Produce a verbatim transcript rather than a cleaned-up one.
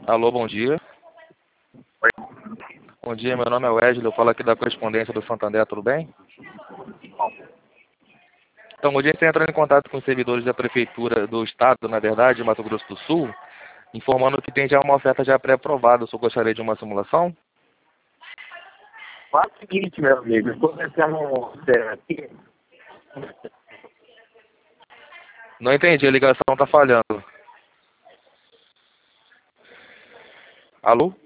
Alô, bom dia. Oi. Bom dia, meu nome é Wesley, eu falo aqui da correspondência do Santander, tudo bem? Então, hoje a gente está entrando em contato com os servidores da Prefeitura do Estado, na verdade, de Mato Grosso do Sul, informando que tem já uma oferta já pré-aprovada. O senhor gostaria de uma simulação? Faz o seguinte, meu amigo, eu estou tentando aqui. Não entendi, a ligação está falhando. Alô?